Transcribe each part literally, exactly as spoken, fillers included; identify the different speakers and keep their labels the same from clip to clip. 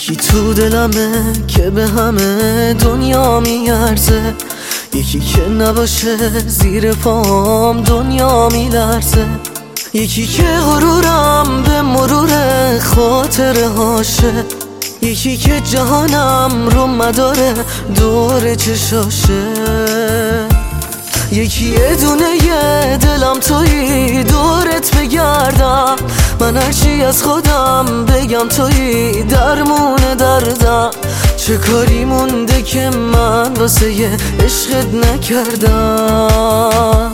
Speaker 1: یکی تو دلمه که به همه دنیا میارزه، یکی که نباشه زیر پام دنیا میلرزه، یکی که غرورم به مرور خاطره هاشه، یکی که جهانم رو مداره دور چشاشه، یکی یه دونه یه دلم تویی دورت بگردم، من هرچی از خودم بگم تویی درمون دردم، چه کاری مونده که من واسه یه عشقت نکردم.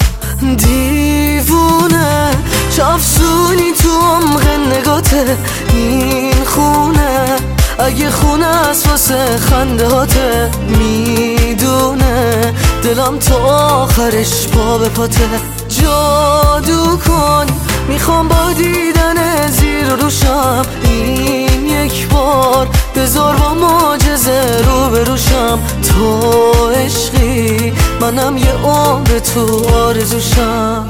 Speaker 1: دیوونه چه افسونی تو عمق نگاته این خونه، اگه خونه است واسه خنده هاته میدونه دلم تا آخرش پا به پاته. جادو کن میخوام با دیدن زیر روشم این یک بار، بذار با معجزه رو بروشم، تو عشقی منم یه عمر تو آرزوشم.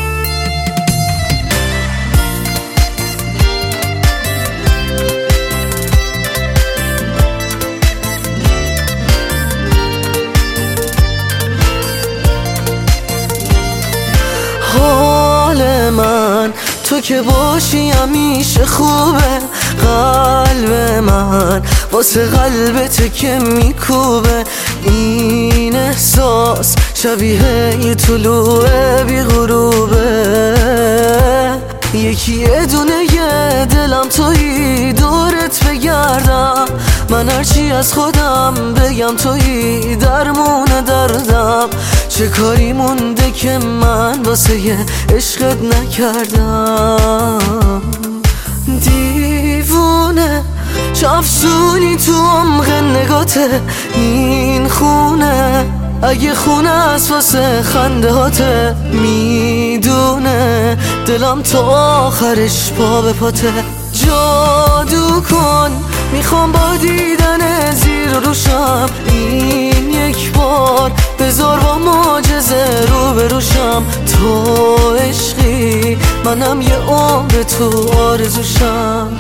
Speaker 1: حال من تو که باشی همیشه خوبه، قلب من واسه قلبت که میکوبه، این احساس شبیه یه طلوع بی غروبه، یکی یه دونه یه دلم تویی دورت بگردم، من هرچی از خودم بگم تویی درمون دردم، چه کاری مونده که من واسه یه عشقت نکردم. دیوونه چه افسونی تو عمق نگاته این خونه، اگه خونه است واسه خنده هاته میدونه دلم تا آخرش پا به پاته. جادو کن میخوام با دیدن زیر روشم این یک بار، بذار با معجزه رو بروشم، تو عشقی منم یه عمر تو آرزوشم.